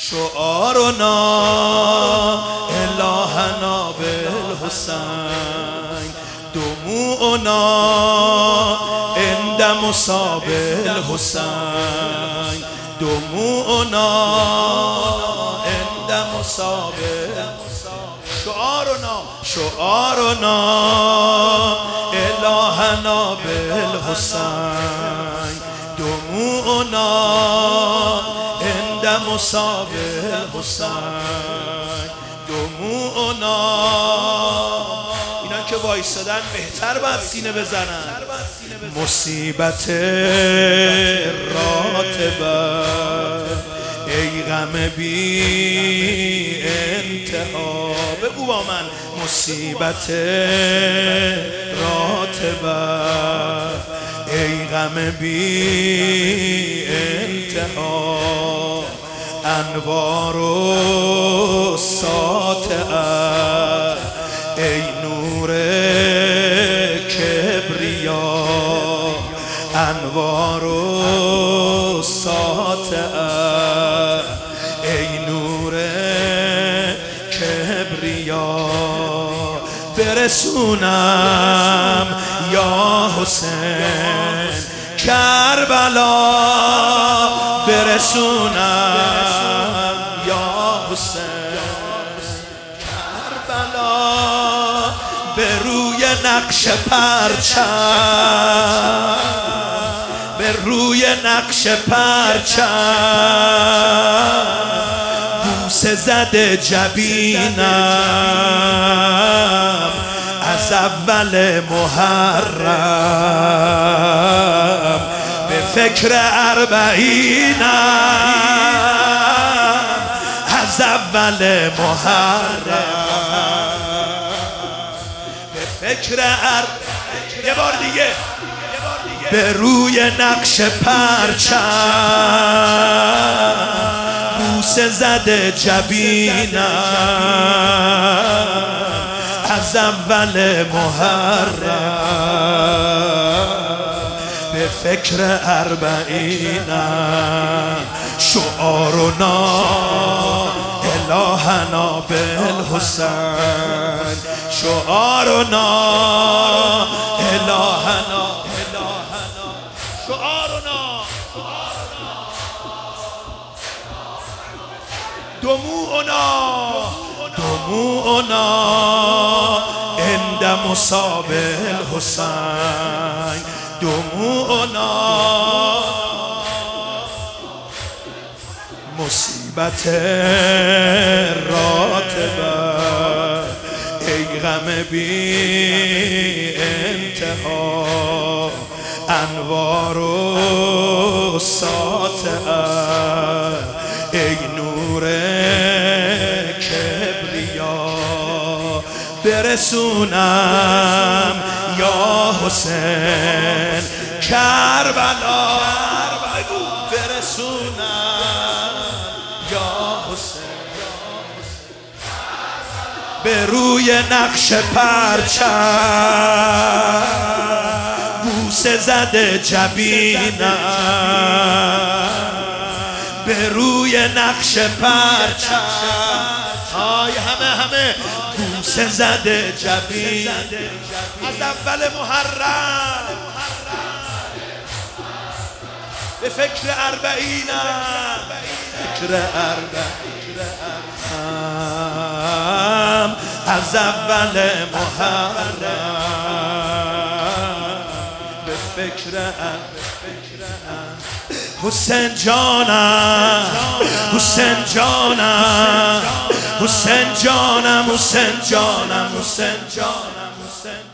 شعارنا الهنا بالحسين دموعنا عند مصاب الحسين دموعنا عند مصاب شعارنا الهنا بالحسين دموعنا عند مصاب الحسین دموعنا. اینا که وایستادن بهتر باید سینه بزنن. مصیبت راتبه ای غم بی انتها، بگو با من. مصیبت راتبه ای غم بی انتها، انوار و ساطعه ای نور کبریا، انوار و ساطعه ای نور کبریا. برسونم یا حسین کربلا، برسونم یا حسین کربلا، به روی نقش پرچم، به روی نقش پرچم، بوسه زده جبینم از اول محرم، به فکر اربعینم از اول محرم، به فکر یه بار دیگه، به روی نقش پرچم، بوسه زده جبینم از اول محرم، به فکر اربعینم. شعارنا الهنا بالحسین، شعارنا الهنا، شعارنا دموعنا عند مصاب الحسین دموعنا. مصیبت راتبه ای غم بی انتها، انوار و ساطعه ای نور کبریا. برسونم یا حسین کربلا، برسونم یا حسین به روی نقش پرچم، بوسه زده جبینم به روی نقش پرچم، های همه بوسه زده جبین از اول محرم، به فکر اربعینم، فکر اربعینم از اول محرم، به فکر حسین جانم، حسین جانم، حسین جانم، حسین جانم، حسین جانم، حسین